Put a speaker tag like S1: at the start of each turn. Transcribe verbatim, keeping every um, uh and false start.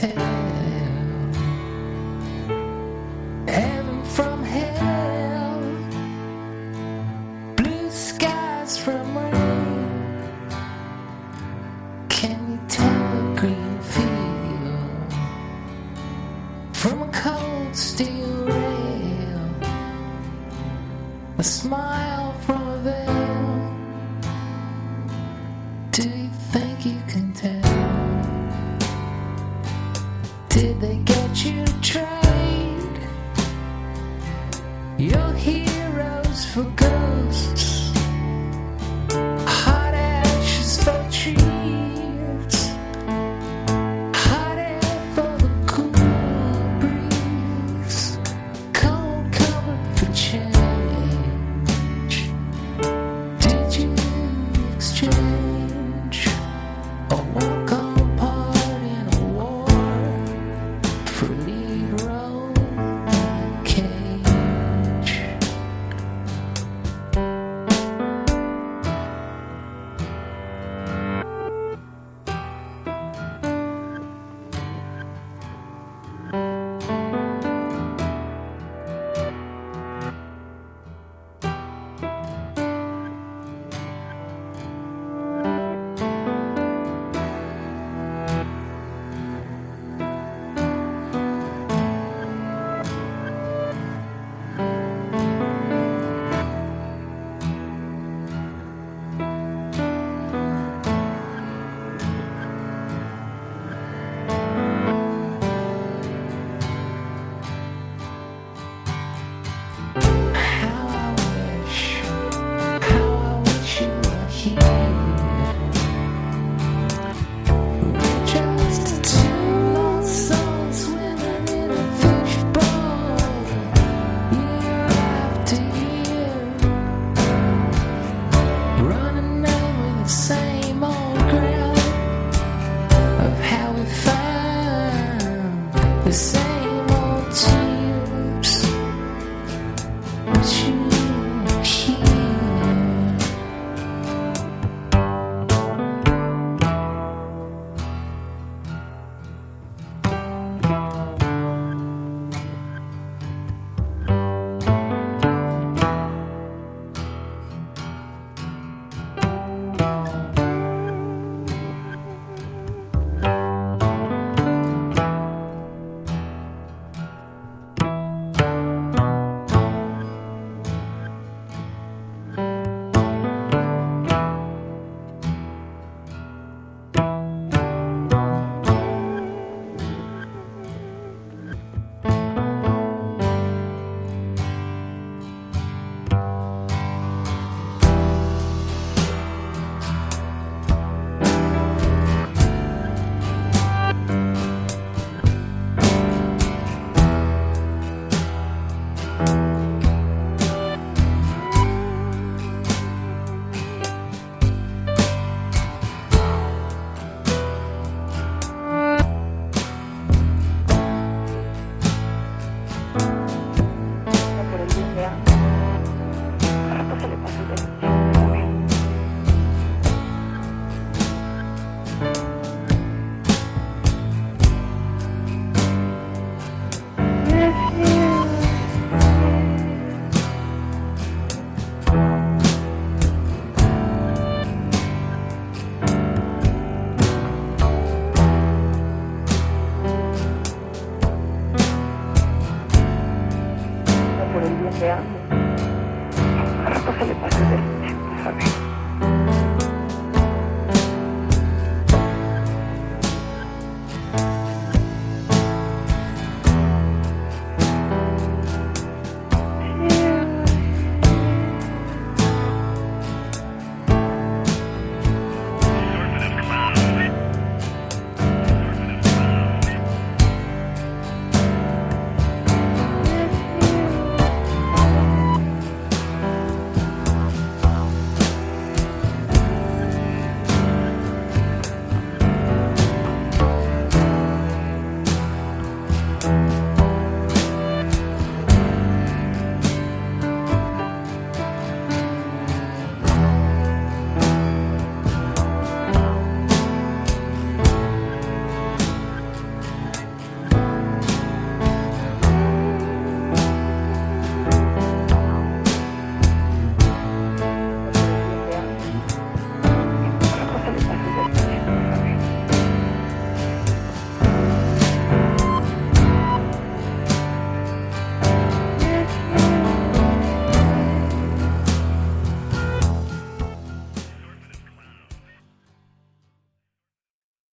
S1: tell. Heaven from hell, blue skies from rain. Can you tell a green field from a cold steel rail? A smile from a veil. Do you think you can tell? Did they get you to trade your heroes for ghosts? Hot ashes for trees, hot air for the cool breeze, cold covered for change. Did you exchange a walk on a part in a war for a lead role in a cage? How I wish, how I wish you were here. We're just two lost souls swimming in a fishbowl, year after year, running over the same old ground of how we found the same old tears. But you here. Por el bien de ambos. A rato se le pasó el delicioso. Por el bien de ambos. A rato se le pasó el delicioso.